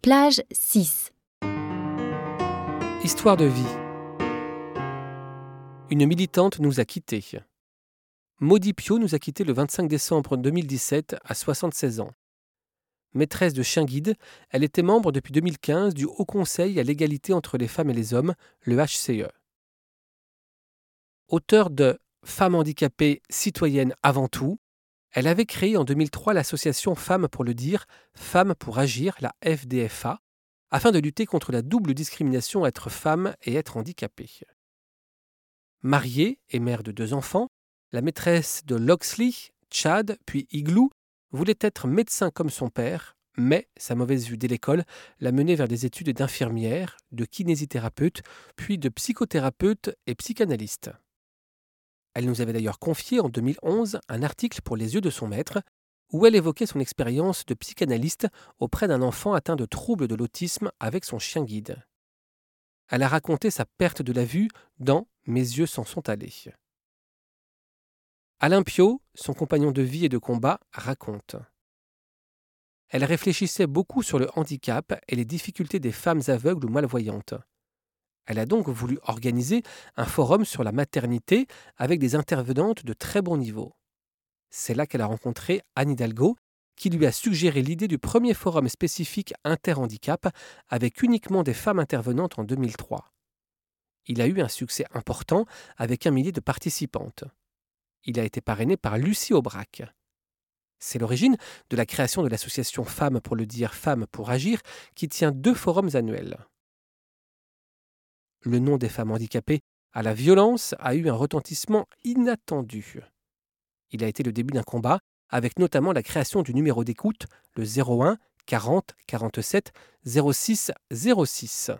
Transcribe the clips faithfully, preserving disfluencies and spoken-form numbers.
Plage six. Histoire de vie. Une militante nous a quittés. Maudie Piot nous a quittés le vingt-cinq décembre deux mille dix-sept à soixante-seize ans. Maîtresse de chien guide, elle était membre depuis deux mille quinze du Haut Conseil à l'égalité entre les femmes et les hommes, le H C E. Auteure de Femmes handicapées, citoyennes avant tout, elle avait créé en deux mille trois l'association Femmes pour le dire, Femmes pour agir, la F D F A, afin de lutter contre la double discrimination être femme et être handicapée. Mariée et mère de deux enfants, la maîtresse de Loxley, Chad, puis Igloo, voulait être médecin comme son père, mais sa mauvaise vue dès l'école l'a menée vers des études d'infirmière, de kinésithérapeute, puis de psychothérapeute et psychanalyste. Elle nous avait d'ailleurs confié en deux mille onze un article pour Les yeux de son maître, où elle évoquait son expérience de psychanalyste auprès d'un enfant atteint de troubles de l'autisme avec son chien guide. Elle a raconté sa perte de la vue dans Mes yeux s'en sont allés. Alain Piot, son compagnon de vie et de combat, raconte. Elle réfléchissait beaucoup sur le handicap et les difficultés des femmes aveugles ou malvoyantes. Elle a donc voulu organiser un forum sur la maternité avec des intervenantes de très bon niveau. C'est là qu'elle a rencontré Anne Hidalgo, qui lui a suggéré l'idée du premier forum spécifique interhandicap avec uniquement des femmes intervenantes en deux mille trois. Il a eu un succès important avec un millier de participantes. Il a été parrainé par Lucie Aubrac. C'est l'origine de la création de l'association Femmes pour le dire, Femmes pour agir, qui tient deux forums annuels. Le nom des femmes handicapées à la violence a eu un retentissement inattendu. Il a été le début d'un combat, avec notamment la création du numéro d'écoute, le zéro un quarante quarante-sept zéro six zéro six.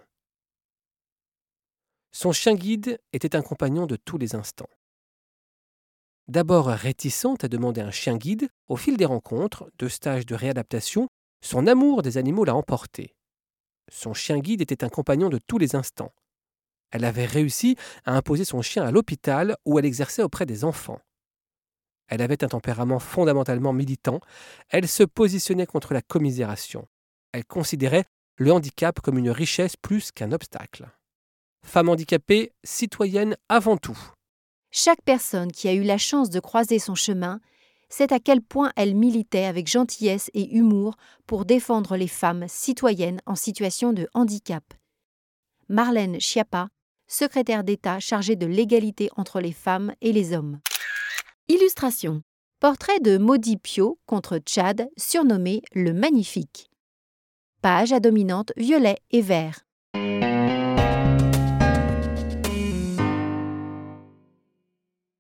Son chien guide était un compagnon de tous les instants. D'abord réticente à demander un chien guide, au fil des rencontres, de stages de réadaptation, son amour des animaux l'a emporté. Son chien guide était un compagnon de tous les instants. Elle avait réussi à imposer son chien à l'hôpital où elle exerçait auprès des enfants. Elle avait un tempérament fondamentalement militant. Elle se positionnait contre la commisération. Elle considérait le handicap comme une richesse plus qu'un obstacle. Femme handicapée, citoyenne avant tout. Chaque personne qui a eu la chance de croiser son chemin sait à quel point elle militait avec gentillesse et humour pour défendre les femmes citoyennes en situation de handicap. Marlène Schiappa, secrétaire d'État chargée de l'égalité entre les femmes et les hommes. Illustration. Portrait de Maudie Piot contre Chad, surnommé le Magnifique. Page à dominante violet et vert.